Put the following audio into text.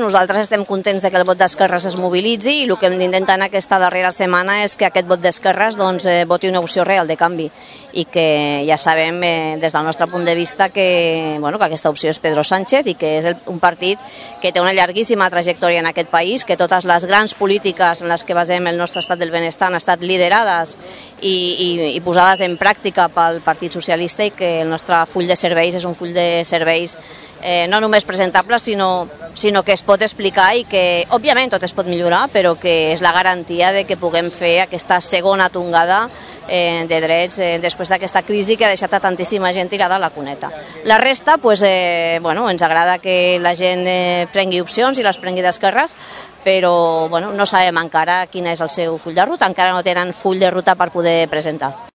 nosaltres estem contents de que el vot d'esquerres es mobilitzi i el que hem d'intentar en aquesta darrera setmana és que aquest vot d'esquerres voti una opció real de canvi i que ja sabem des del nostre punt de vista que aquesta opció és Pedro Sánchez i que és un partit que té una llarguíssima trajectòria en aquest país, que totes les grans polítiques en les que basem el nostre estat del benestar han estat liderades i posades en pràctica pel Partit Socialista i que el nostre full de serveis és un full de serveis no només presentable, sinó que es pot explicar i que, òbviament, tot es pot millorar, però que és la garantia de que puguem fer aquesta segona tongada de drets després d'aquesta crisi que ha deixat a tantíssima gent tirada a la cuneta. La resta, ens agrada que la gent prengui opcions i les prengui d'esquerres, però no sabem encara quin és el seu full de ruta, encara no tenen full de ruta per poder presentar.